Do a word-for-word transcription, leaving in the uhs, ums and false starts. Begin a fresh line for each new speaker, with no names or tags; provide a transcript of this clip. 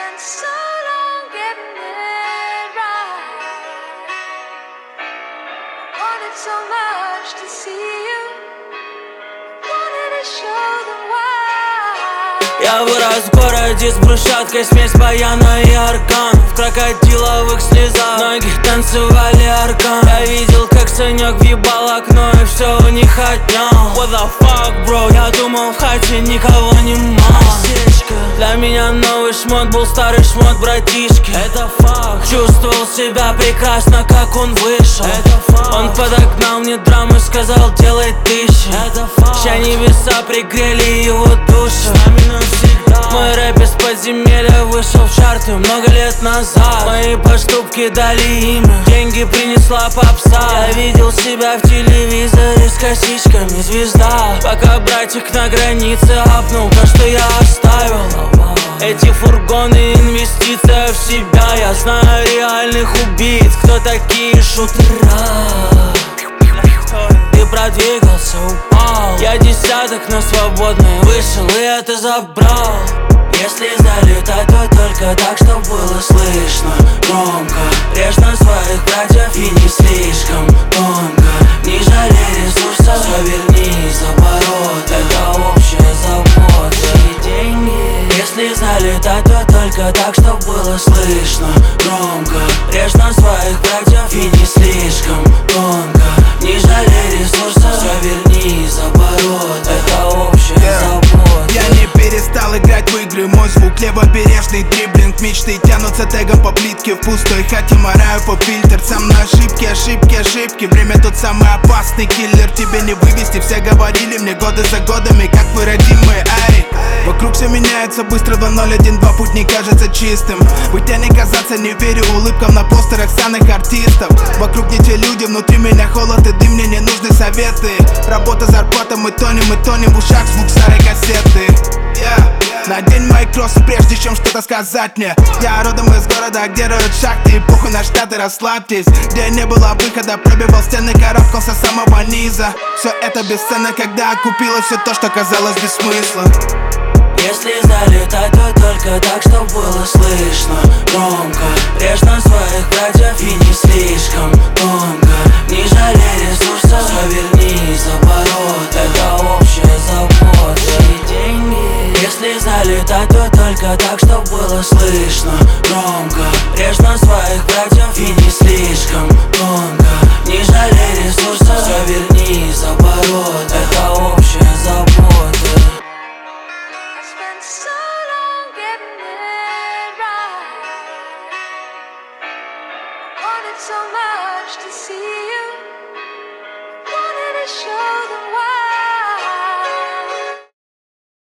spent so long getting it right. Wanted so much to see you. Wanted to show them why.
Я вырос в городе с брусчаткой, смесь баяна и аркан. В крокодиловых слезах ноги танцевали аркан. Я видел, как Санек въебал окно, и все у них отнял. What the fuck, bro, я думал, в хате никого не мало. Для меня новый шмот был старый шмот братишки. Это факт. Чувствовал себя прекрасно, как он вышел. Это факт. Он подогнал мне драму и сказал, делай тысячи. Это факт. Ща небеса пригрели его душу. Мой рэп из подземелья вышел в чарты много лет назад. Мои поступки дали имя, деньги принесла попса. Я видел себя в телевизоре с косичками звезда. Пока братик на границе апнул то, что я оставил. Эти фургоны инвестиция в себя. Я знаю реальных убийц, кто такие шутера. Ты продвигался, упал. Я десяток, но свободный вышел и это забрал. Если залетать, то только так, чтоб было слышно громко. Режь на своих братьев и не слишком тонко. Не жалей ресурсов, все верни из оборот. Это общая забота и деньги. Если залетать, то только так, чтоб было слышно громко. Режь на своих братьев и не слишком тонко. Не жалей ресурсов, все верни из оборот. Это общая yeah. забота.
Я не перестал играть в игры, мой звук левобережный дриблинг. Мечты тянутся тегом по плитке, в пустой хате мораю по фильтр. Сам на ошибки, ошибки, ошибки. Время тот самый опасный киллер. Тебе не вывести, все говорили мне годы за годами, как вы родимые, ай. Вокруг все меняется быстро, два ноль один два, путь не кажется чистым. Быть, а не казаться, не верю улыбкам на постерах странных артистов. Вокруг не те люди, внутри меня холод и дым, мне не нужны советы. Работа, зарплата, мы тонем, мы тонем в ушах, звук старой кассеты. Yeah. Надень мои кроссы, прежде чем что-то сказать мне. Я родом из города, где роют шахты, и похуй на штаты, расслабьтесь. Где не было выхода, пробивал стены, карабкался с самого низа. Все это бесценно, когда окупило все то, что казалось без смысла.
Если залетать, то только так, чтоб было слышно громко. Режь на своих братьев и не слишком тонко. Не жалей ресурсов, все верни из оборот. Это общая забота и деньги. Если залетать, то только так, чтоб было слышно громко. Режь на своих братьев и не слишком тонко. Не жалей ресурсов, все верни из оборот. Это общая забота.
So long getting it right. Wanted so much